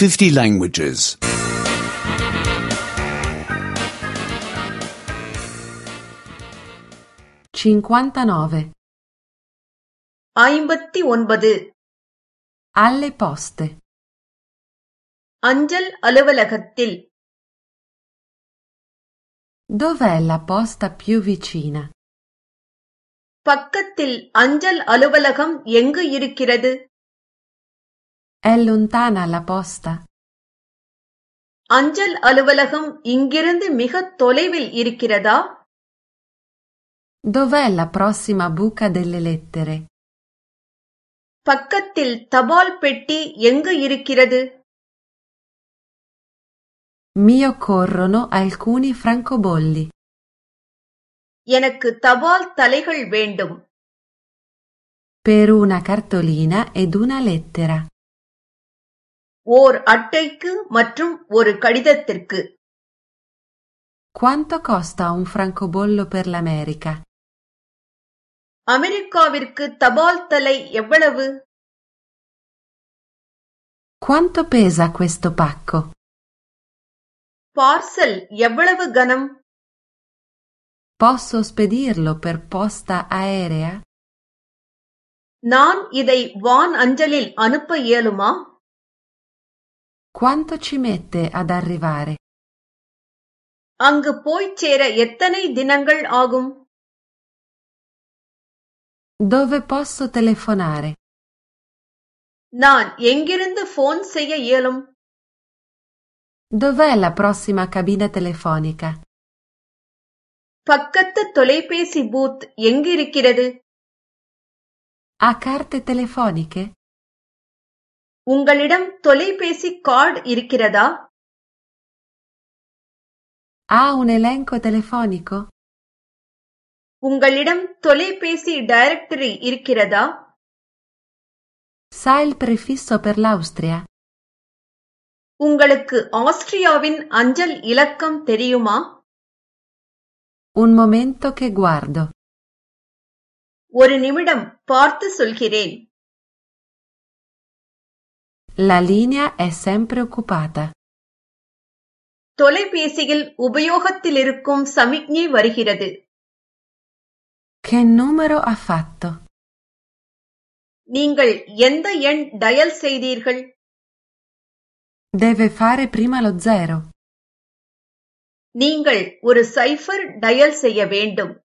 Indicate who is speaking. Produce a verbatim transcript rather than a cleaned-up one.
Speaker 1: fifty languages.
Speaker 2: cinquantanove.
Speaker 3: ஐம்பத்தி ஒன்பது.
Speaker 2: Alle poste.
Speaker 3: அஞ்சல் அலுவலகத்தில்.
Speaker 2: Dov'è la posta più vicina?
Speaker 3: பக்கத்தில் அஞ்சல் அலுவலகம் எங்கு இருக்கிறது?
Speaker 2: È lontana la posta?
Speaker 3: அஞ்சல் அலுவலகம் இங்கிருந்து மிகத் தொலைவில் இருக்கிறதா?
Speaker 2: Dov'è la prossima buca delle lettere?
Speaker 3: பக்கத்தில் தபால் பெட்டி எங்கு இருக்கிறது?
Speaker 2: Mi occorrono alcuni francobolli.
Speaker 3: எனக்கு தபால் தலைகள் வேண்டும்.
Speaker 2: Per una cartolina ed una lettera.
Speaker 3: ஓர் அட்டைக்கு மற்றும் ஒரு கடிதத்திற்கு.
Speaker 2: Quanto costa un francobollo per l'America?
Speaker 3: அமெரிக்காவிற்கு தபால் தலை எவ்வளவு?
Speaker 2: Quanto pesa questo pacco?
Speaker 3: Parcel எவ்வளவு கனம்?
Speaker 2: Posso spedirlo per posta aerea?
Speaker 3: நான் இதை வான் அஞ்சலில் அனுப்ப இயலுமா?
Speaker 2: Quanto ci mette ad arrivare?
Speaker 3: அங்கு போய்ச் சேர எத்தனை தினங்கள் ஆகும்?
Speaker 2: Dove posso telefonare?
Speaker 3: நான் எங்கிருந்து போன் செய்ய இயலும்?
Speaker 2: Dov'è la prossima cabina telefonica?
Speaker 3: பக்கத்து தொலைபேசி பூத் எங்கிருக்கிறது?
Speaker 2: Ha carte telefoniche?
Speaker 3: உங்களிடம் தொலைபேசி கார்டு இருக்கிறதா?
Speaker 2: Ha un elenco telefonico?
Speaker 3: உங்களிடம் தொலைபேசி டைரக்டரி இருக்கிறதா?
Speaker 2: Sa il prefisso per l'Austria?
Speaker 3: உங்களுக்கு ஆஸ்திரியாவின் அஞ்சல் இலக்கம் தெரியுமா?
Speaker 2: Un momento che guardo.
Speaker 3: ஒரு நிமிடம் பார்த்து சொல்கிறேன்.
Speaker 2: La linea è sempre occupata.
Speaker 3: தொலைபேசியில் உபயோகத்திலிருக்கும் சமிக்ஞை வருகிறது.
Speaker 2: Che numero ha fatto?
Speaker 3: நீங்கள் எந்த எண் டயல் செய்தீர்கள்?
Speaker 2: Deve fare prima lo zero.
Speaker 3: நீங்கள் ஒரு சைஃபர் டயல் செய்ய வேண்டும்.